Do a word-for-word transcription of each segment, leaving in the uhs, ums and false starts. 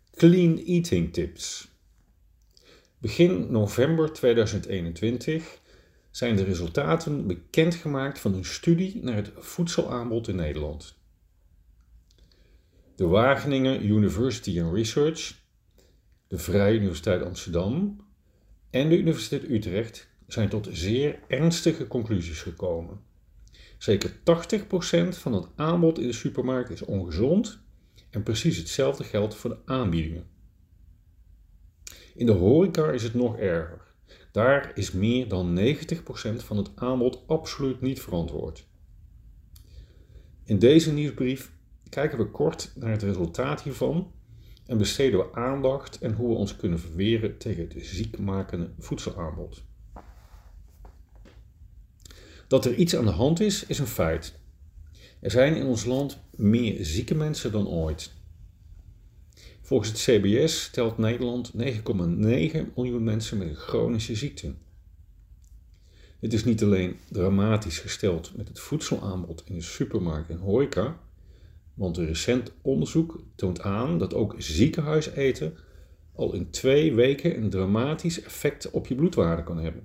Clean Eating Tips. Begin november tweeduizend eenentwintig zijn de resultaten bekendgemaakt van een studie naar het voedselaanbod in Nederland. De Wageningen University and Research, de Vrije Universiteit Amsterdam en de Universiteit Utrecht zijn tot zeer ernstige conclusies gekomen. Zeker tachtig procent van het aanbod in de supermarkt is ongezond en precies hetzelfde geldt voor de aanbiedingen. In de horeca is het nog erger. Daar is meer dan negentig procent van het aanbod absoluut niet verantwoord. In deze nieuwsbrief kijken we kort naar het resultaat hiervan en besteden we aandacht en hoe we ons kunnen verweren tegen het ziekmakende voedselaanbod. Dat er iets aan de hand is, is een feit. Er zijn in ons land meer zieke mensen dan ooit. Volgens het C B S telt Nederland negen komma negen miljoen mensen met een chronische ziekte. Dit is niet alleen dramatisch gesteld met het voedselaanbod in de supermarkt en horeca, want een recent onderzoek toont aan dat ook ziekenhuiseten al in twee weken een dramatisch effect op je bloedwaarde kan hebben.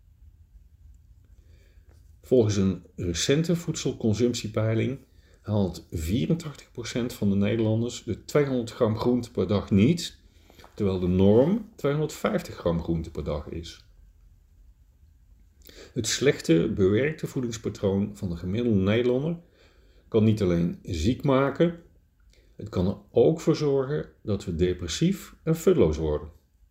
Volgens een recente voedselconsumptiepeiling haalt vierentachtig procent van de Nederlanders de tweehonderd gram groente per dag niet, terwijl de norm tweehonderdvijftig gram groente per dag is. Het slechte bewerkte voedingspatroon van de gemiddelde Nederlander kan niet alleen ziek maken, het kan er ook voor zorgen dat we depressief en futloos worden.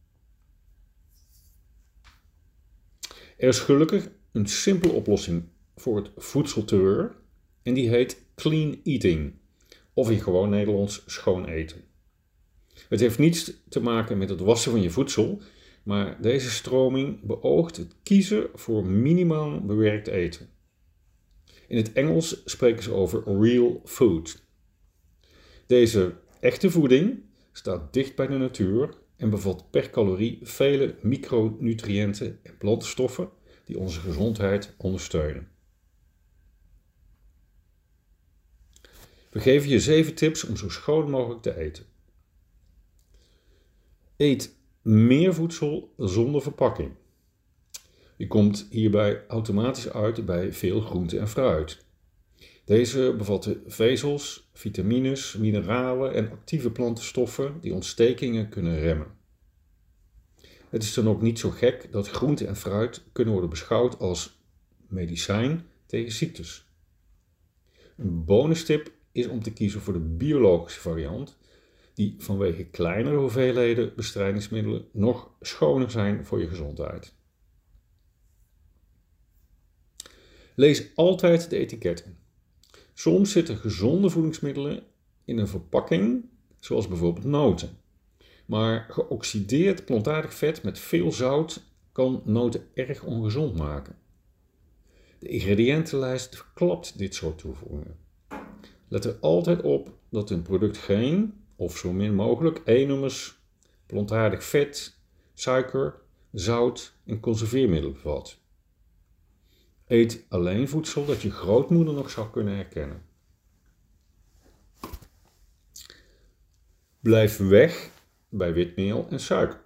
Er is gelukkig een simpele oplossing voor het voedselterreur en die heet clean eating, of in gewoon Nederlands schoon eten. Het heeft niets te maken met het wassen van je voedsel, maar deze stroming beoogt het kiezen voor minimaal bewerkt eten. In het Engels spreken ze over real food. Deze echte voeding staat dicht bij de natuur en bevat per calorie vele micronutriënten en plantenstoffen die onze gezondheid ondersteunen. We geven je zeven tips om zo schoon mogelijk te eten. Eet meer voedsel zonder verpakking. Je komt hierbij automatisch uit bij veel groente en fruit. Deze bevatten vezels, vitamines, mineralen en actieve plantenstoffen die ontstekingen kunnen remmen. Het is dan ook niet zo gek dat groente en fruit kunnen worden beschouwd als medicijn tegen ziektes. Een bonustip is om te kiezen voor de biologische variant, die vanwege kleinere hoeveelheden bestrijdingsmiddelen nog schoner zijn voor je gezondheid. Lees altijd de etiketten. Soms zitten gezonde voedingsmiddelen in een verpakking, zoals bijvoorbeeld noten. Maar geoxideerd plantaardig vet met veel zout kan noten erg ongezond maken. De ingrediëntenlijst verklapt dit soort toevoegingen. Let er altijd op dat een product geen, of zo min mogelijk, E-nummers, plantaardig vet, suiker, zout en conserveermiddelen bevat. Eet alleen voedsel dat je grootmoeder nog zou kunnen herkennen. Blijf weg bij witmeel en suiker.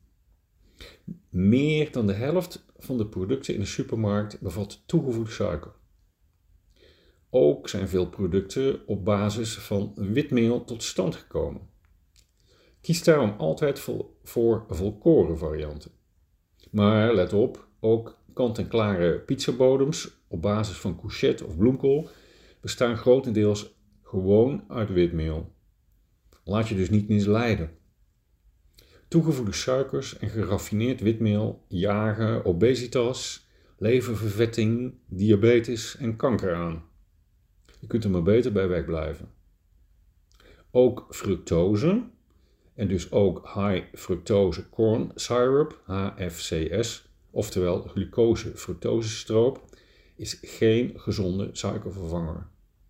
Meer dan de helft van de producten in de supermarkt bevat toegevoegde suiker. Ook zijn veel producten op basis van witmeel tot stand gekomen. Kies daarom altijd voor volkoren varianten. Maar let op, ook kant-en-klare pizzabodems op basis van courgette of bloemkool bestaan grotendeels gewoon uit witmeel. Laat je dus niet misleiden. Toegevoegde suikers en geraffineerd witmeel jagen obesitas, leververvetting, diabetes en kanker aan. Je kunt er maar beter bij wegblijven. Ook fructose, en dus ook high fructose corn syrup, H F C S, oftewel glucose-fructosestroop, is geen gezonde suikervervanger.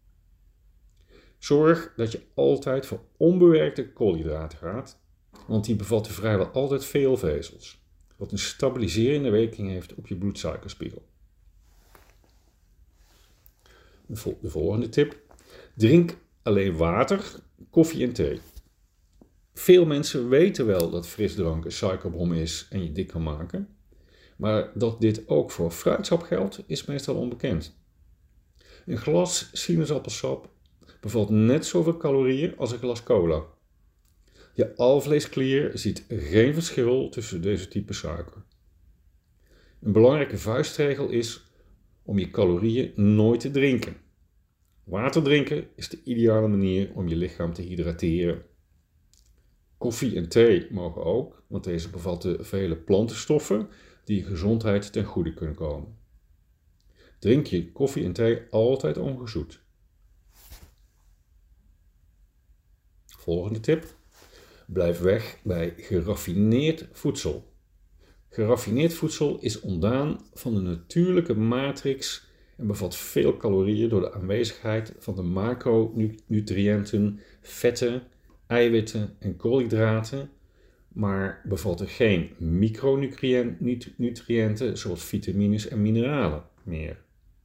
Zorg dat je altijd voor onbewerkte koolhydraten gaat, want die bevatten vrijwel altijd veel vezels, wat een stabiliserende werking heeft op je bloedsuikerspiegel. De volgende tip. Drink alleen water, koffie en thee. Veel mensen weten wel dat frisdrank een suikerbom is en je dik kan maken, maar dat dit ook voor fruitsap geldt is meestal onbekend. Een glas sinaasappelsap bevat net zoveel calorieën als een glas cola. Je alvleesklier ziet geen verschil tussen deze type suiker. Een belangrijke vuistregel is om je calorieën nooit te drinken. Water drinken is de ideale manier om je lichaam te hydrateren. Koffie en thee mogen ook, want deze bevatten vele plantenstoffen die je gezondheid ten goede kunnen komen. Drink je koffie en thee altijd ongezoet. Volgende tip. Blijf weg bij geraffineerd voedsel. Geraffineerd voedsel is ontdaan van de natuurlijke matrix en bevat veel calorieën door de aanwezigheid van de macronutriënten, vetten, eiwitten en koolhydraten, maar bevatten geen micronutriënten zoals vitamines en mineralen meer.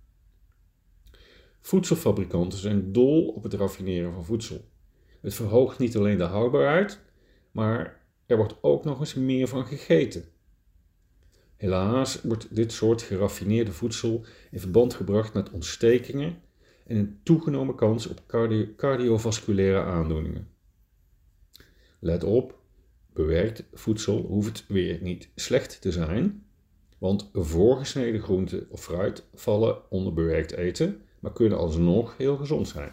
Voedselfabrikanten zijn dol op het raffineren van voedsel. Het verhoogt niet alleen de houdbaarheid, maar er wordt ook nog eens meer van gegeten. Helaas wordt dit soort geraffineerde voedsel in verband gebracht met ontstekingen en een toegenomen kans op cardio- cardiovasculaire aandoeningen. Let op, bewerkt voedsel hoeft weer niet slecht te zijn, want voorgesneden groenten of fruit vallen onder bewerkt eten, maar kunnen alsnog heel gezond zijn.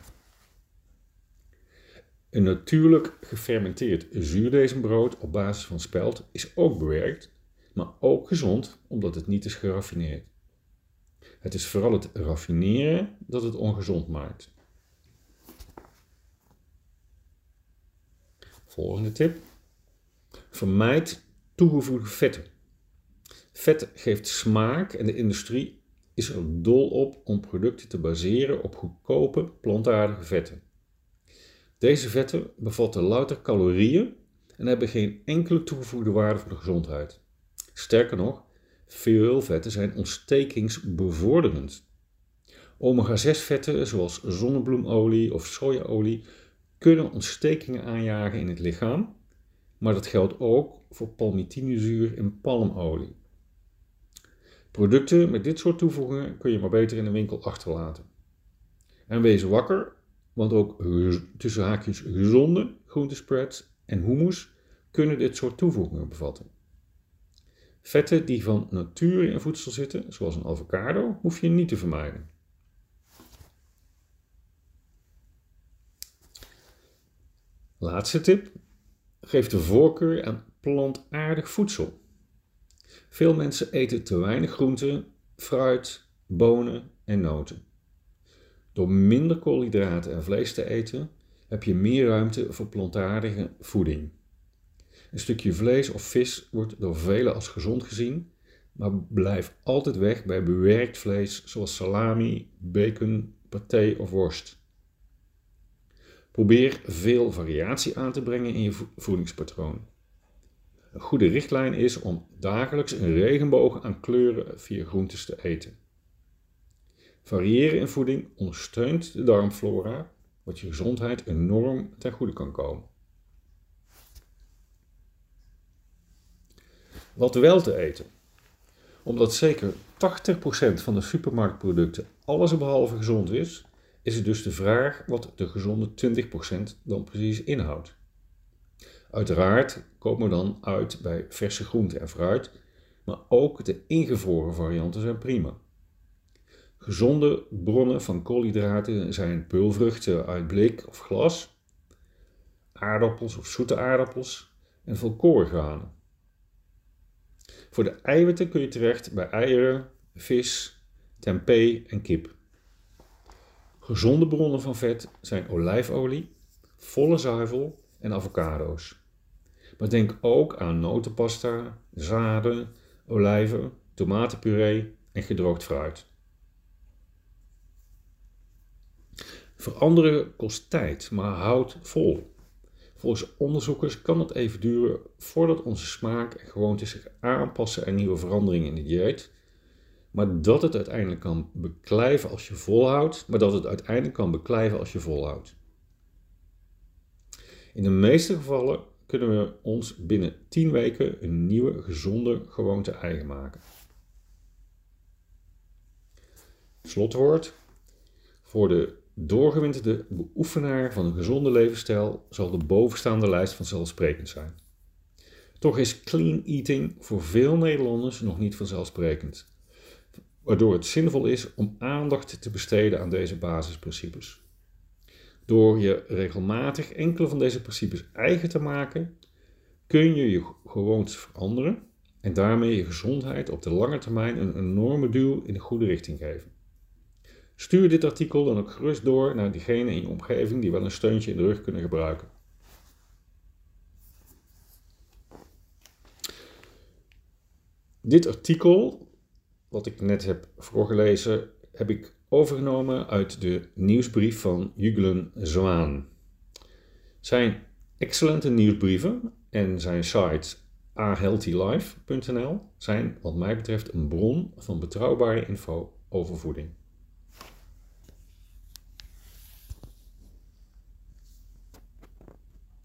Een natuurlijk gefermenteerd zuurdesembrood op basis van spelt is ook bewerkt, maar ook gezond omdat het niet is geraffineerd. Het is vooral het raffineren dat het ongezond maakt. Volgende tip. Vermijd toegevoegde vetten. Vet geeft smaak en de industrie is er dol op om producten te baseren op goedkope plantaardige vetten. Deze vetten bevatten louter calorieën en hebben geen enkele toegevoegde waarde voor de gezondheid. Sterker nog, veel vetten zijn ontstekingsbevorderend. omega zes vetten zoals zonnebloemolie of sojaolie kunnen ontstekingen aanjagen in het lichaam, maar dat geldt ook voor palmitinezuur en palmolie. Producten met dit soort toevoegingen kun je maar beter in de winkel achterlaten. En wees wakker, want ook tussen haakjes gezonde groentespreads en hummus kunnen dit soort toevoegingen bevatten. Vetten die van nature in voedsel zitten, zoals een avocado, hoef je niet te vermijden. Laatste tip. Geef de voorkeur aan plantaardig voedsel. Veel mensen eten te weinig groenten, fruit, bonen en noten. Door minder koolhydraten en vlees te eten heb je meer ruimte voor plantaardige voeding. Een stukje vlees of vis wordt door velen als gezond gezien, maar blijf altijd weg bij bewerkt vlees zoals salami, bacon, paté of worst. Probeer veel variatie aan te brengen in je voedingspatroon. Een goede richtlijn is om dagelijks een regenboog aan kleuren via groentes te eten. Variëren in voeding ondersteunt de darmflora, wat je gezondheid enorm ten goede kan komen. Wat wel te eten. Omdat zeker tachtig procent van de supermarktproducten allesbehalve gezond is, is het dus de vraag wat de gezonde twintig procent dan precies inhoudt. Uiteraard komen we dan uit bij verse groenten en fruit, maar ook de ingevroren varianten zijn prima. Gezonde bronnen van koolhydraten zijn peulvruchten uit blik of glas, aardappels of zoete aardappels en volkorengranen. Voor de eiwitten kun je terecht bij eieren, vis, tempeh en kip. Gezonde bronnen van vet zijn olijfolie, volle zuivel en avocado's. Maar denk ook aan notenpasta, zaden, olijven, tomatenpuree en gedroogd fruit. Veranderen kost tijd, maar houdt vol. Volgens onderzoekers kan het even duren voordat onze smaak en gewoontes zich aanpassen aan nieuwe veranderingen in het dieet, maar dat het uiteindelijk kan beklijven als je volhoudt, maar dat het uiteindelijk kan beklijven als je volhoudt. In de meeste gevallen kunnen we ons binnen tien weken een nieuwe gezonde gewoonte eigen maken. Slotwoord. Voor de doorgewinterde beoefenaar van een gezonde levensstijl zal de bovenstaande lijst vanzelfsprekend zijn. Toch is clean eating voor veel Nederlanders nog niet vanzelfsprekend, waardoor het zinvol is om aandacht te besteden aan deze basisprincipes. Door je regelmatig enkele van deze principes eigen te maken, kun je je gewoontes veranderen en daarmee je gezondheid op de lange termijn een enorme duw in de goede richting geven. Stuur dit artikel dan ook gerust door naar diegenen in je omgeving die wel een steuntje in de rug kunnen gebruiken. Dit artikel, wat ik net heb voorgelezen, heb ik overgenomen uit de nieuwsbrief van Juglen Zwaan. Zijn excellente nieuwsbrieven en zijn site a healthy life punt n l zijn wat mij betreft een bron van betrouwbare info over voeding.